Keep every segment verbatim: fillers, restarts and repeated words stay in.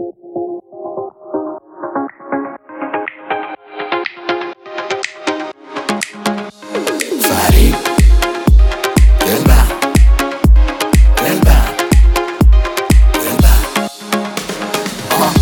فرید دلبر دلبر دلبر آه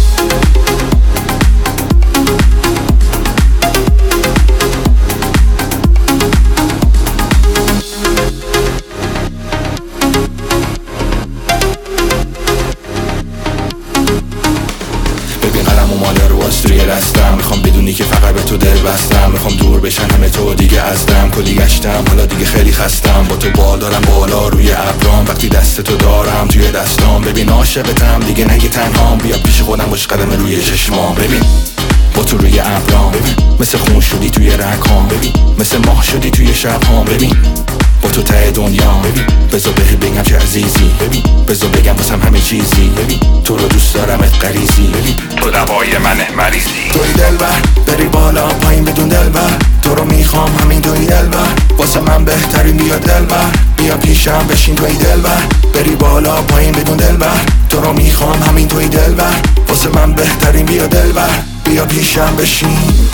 ببین قلم و ماله رو روی دستم، میخوام بدونی که فقط به تو دل بستم. میخوام دور بشن همه تو دیگه ازدم، کلی گشتم حالا دیگه خیلی خستم. با تو بال دارم بالا روی ابرام، وقتی دست تو دارم توی دستام. ببین عاشقتم دیگه نگی تنهام، بیا پیش خودم باش قدم روی چشمام. ببین با تو روی ابرام، ببین مثل خون شدی توی رگام، ببین مثل ماه شدی توی شبهام. ببین با تو ته دنیا، ببین بذار بهت بگم چه عزیزی، ببین بذار بگم واسم همه چیزی. ببین تو رو دوست دارمت غریزی، ببین تو دوای منه مریضی. توی دلبر بری بالا پایین بدون دلبر، تو رو میخوام همین توی دلبر، واسه من بهترین بیا دلبر. بیا پیشم بشین توی دلبر، بری بالا پایین بدون دلبر، تو رو میخوام همین توی دلبر، واسه من بهترین بیا دلبر. بیا پیشم بشین.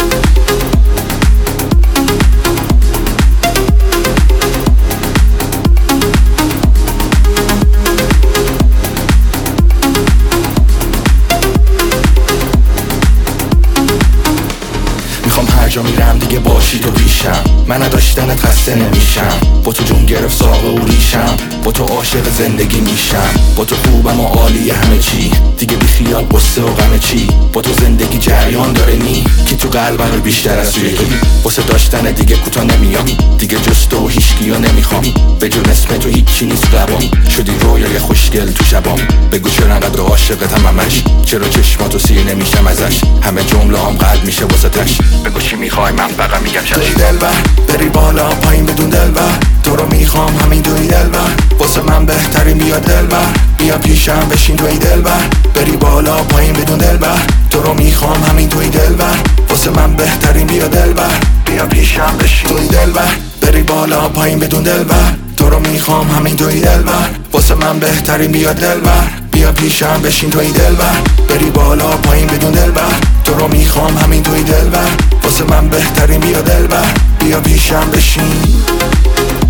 میخوام هر جا میرم دیگه باشی تو پیشم، من نداشتنت خسته نمیشم. با تو جون گرفت ساق و ریشم، با تو عاشق زندگی میشم. با تو خوبم و عالی همه چی، دیگه بی خیال قصه و غم چی. با تو زندگی جریان داره نی، کی تو قلبم رو بیشتر از توی توی. واسه داشتن دیگه کوتا نمیام، دیگه جز تو هیچکیو نمیخوام. به جون اسم تو هیچی نیست قبام، شدی رویای خوشگل تو شبام. بگو چرا انقدر عاشقتم همش، چرا چشماتو سیر نمیشم ازش. همه جمله هم قلب میشه واسه تش، بگو چی میخوای من فقط میگم چشم. توی دلبر بری بالا پایین بدون دلبر، تو رو میخوام همین توی دلبر، واسه من بهترین بیا دلبر. بیا پیشم بشین توی دلبر، بری بالا پایین بدون دلبر، تو رو میخوام همین توی دلبر، واسه من بهترین بیا دلبر. بیا پیشم بشین توی دلبر، بری بالا پایین بدون دلبر، تو رو میخوام همین توی دلبر، واسه من بهترین بیا دلبر. بیا پیشم بشین توی دلبر، بری بالا پایین بدون دلبر، تو رو میخوام همین توی دلبر، واسه من بهترین بیا دلبر. بیا پیشم بشین.